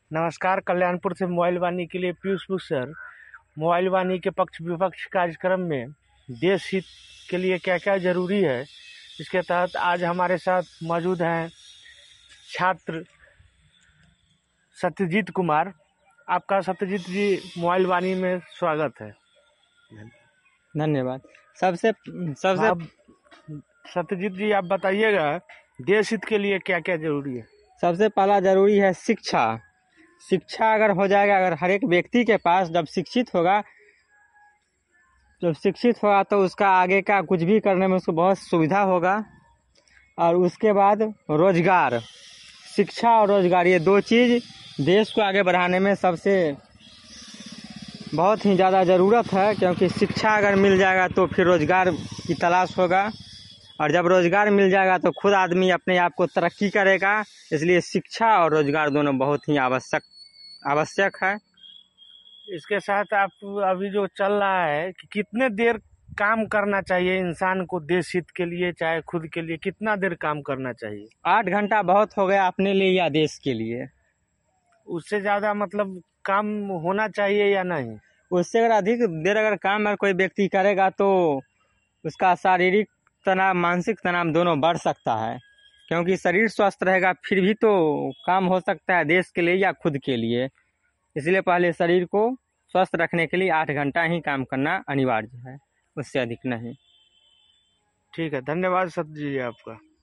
नमस्कार। कल्याणपुर से मोबाइल वाणी के लिए पीयूष सर। मोबाइल वाणी के पक्ष विपक्ष कार्यक्रम में देश हित के लिए क्या क्या जरूरी है, इसके तहत आज हमारे साथ मौजूद हैं छात्र सत्यजीत कुमार। आपका सत्यजीत जी मोबाइल वाणी में स्वागत है। धन्यवाद। सबसे सत्यजीत जी, आप बताइएगा देश हित के लिए क्या क्या जरूरी है। सबसे पहला जरूरी है शिक्षा। शिक्षा अगर हो जाएगा, अगर हर एक व्यक्ति के पास जब शिक्षित होगा तो उसका आगे का कुछ भी करने में उसको बहुत सुविधा होगा। और उसके बाद रोजगार, शिक्षा और रोजगार, ये दो चीज़ देश को आगे बढ़ाने में सबसे बहुत ही ज़्यादा ज़रूरत है। क्योंकि शिक्षा अगर मिल जाएगा तो फिर रोजगार की तलाश होगा, और जब रोजगार मिल जाएगा तो खुद आदमी अपने आप को तरक्की करेगा। इसलिए शिक्षा और रोजगार दोनों बहुत ही आवश्यक है। इसके साथ आप अभी जो चल रहा है कि कितने देर काम करना चाहिए इंसान को देश हित के लिए, चाहे खुद के लिए, कितना देर काम करना चाहिए? 8 घंटा बहुत हो गया अपने लिए या देश के लिए। उससे ज़्यादा मतलब काम होना चाहिए या नहीं? उससे अगर अधिक देर अगर काम अगर कोई व्यक्ति करेगा तो उसका शारीरिक तनाव, मानसिक तनाव दोनों बढ़ सकता है। क्योंकि शरीर स्वस्थ रहेगा फिर भी तो काम हो सकता है देश के लिए या खुद के लिए। इसलिए पहले शरीर को स्वस्थ रखने के लिए 8 घंटा ही काम करना अनिवार्य है, उससे अधिक नहीं। ठीक है, धन्यवाद सत्य जी आपका।